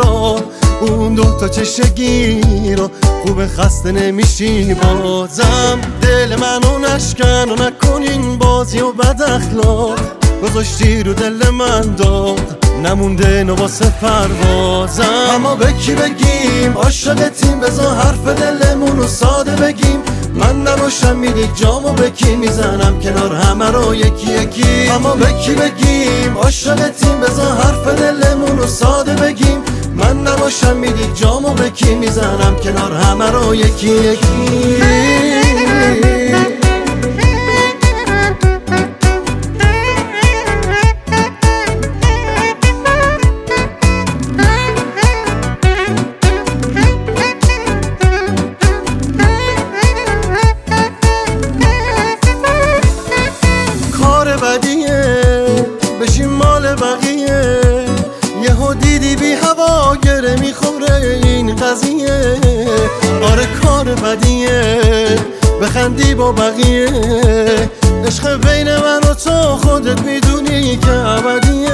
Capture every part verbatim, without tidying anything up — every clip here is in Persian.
بیرا، اون دوتا چشگی رو خوب خسته نمیشی بازم. دل منو نشکن و نکنین بازی و بد اخلاق، گذاشتی رو دل من داغ نمونده نو واسه پروازم. اما به کی بگیم عاشقتیم، بذار حرف دلمونو ساده بگیم. من نباشم میری جامو به کی میزنم کنار همه رو یکی یکی. اما به کی بگیم عاشقتیم، بذار حرف دلمونو ساده بگیم. من نباشم میری جامو به کی میزنم کنار همه رو یکی یکی. بشین مال بقیه، یهو دیدی بی هوا گره میخوره این قضیه. آره کار بدیه، بخندی با بقیه. عشق بین من و تو خودت میدونی که ابدیه.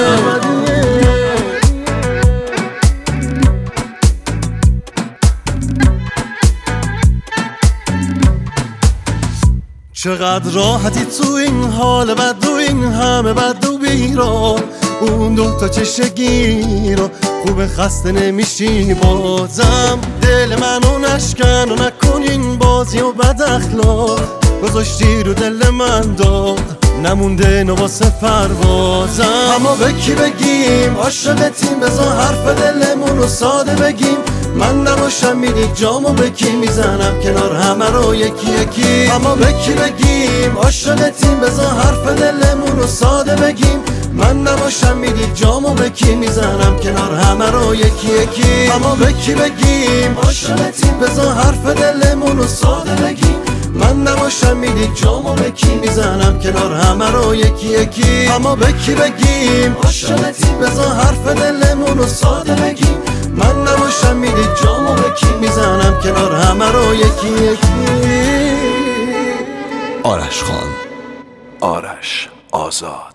چقدر راحتی تو این حال بد و این همه بد و بیرا، اون دوتا چشگی رو خوب خسته نمیشی بازم. دل منو نشکن و نکنین بازی و بد اخلاق، گذاشتی رو دل من داغ نمونده نو واسه پروازم. اما به کی بگیم عاشقتیم، بذار حرف دلمونو ساده بگیم. من نباشم میری جامو به کی میزنم کنار همه رو یکی یکی. اما به کی بگیم عاشقتیم، بذار حرف دلمونو ساده بگیم. من نباشم میری جامو به کی میزنم کنار همه رو یکی یکی. اما به کی بگیم عاشقتیم، بذار حرف دلمونو ساده بگیم. من نباشم میری جامو به کی میزنم کنار همه رو یکی یکی. اما به کی بگیم عاشقتیم، بذار حرف دلمونو ساده بگیم. من نباشم میری جامو به کی میزنم کنار همه رو یکی یکی. آرش خان، آرش آزاد.